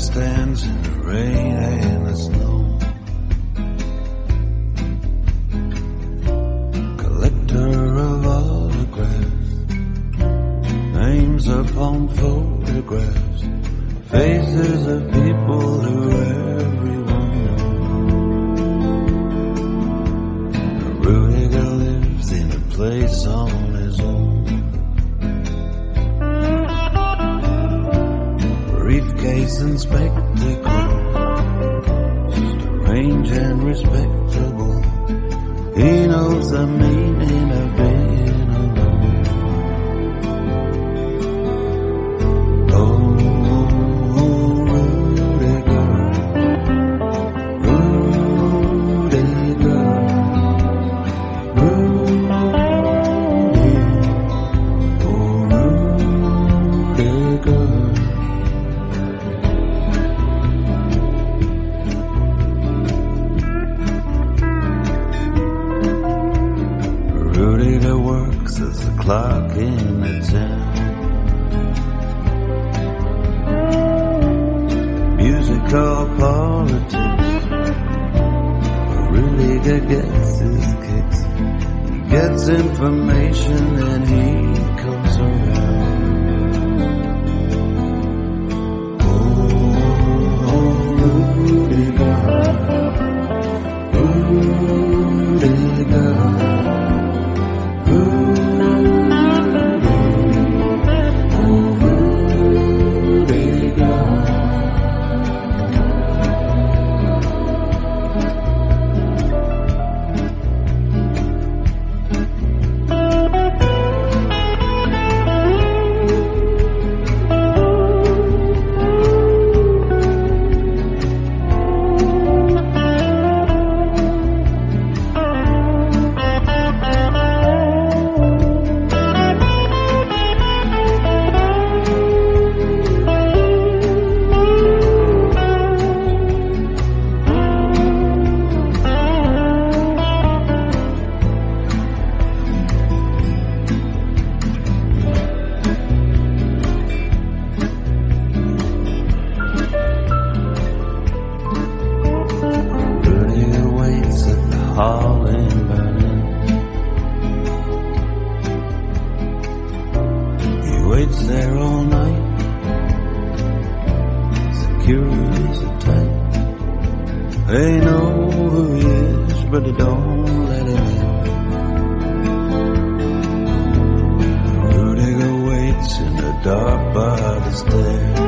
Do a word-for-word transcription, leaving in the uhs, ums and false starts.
stands in the rain and the snow. Collector of autographs, names upon photographs, faces of people who everyone knows. Rudiger lives in a place on his own. Briefcase and spectacles, strange and respectable. He knows the meaning of being alone. Oh, Rudiger, Rudiger, Rudy, oh, Rudiger. Rudiger works as a clock in the town. Musical politics, Rudiger gets his kicks. He gets information and he comes around. Oh, Rudiger, Rudiger. Hall in Berlin. He waits there all night. Security's are tight. They know who he is, but they don't let him in. Rudiger waits in the dark by the stairs.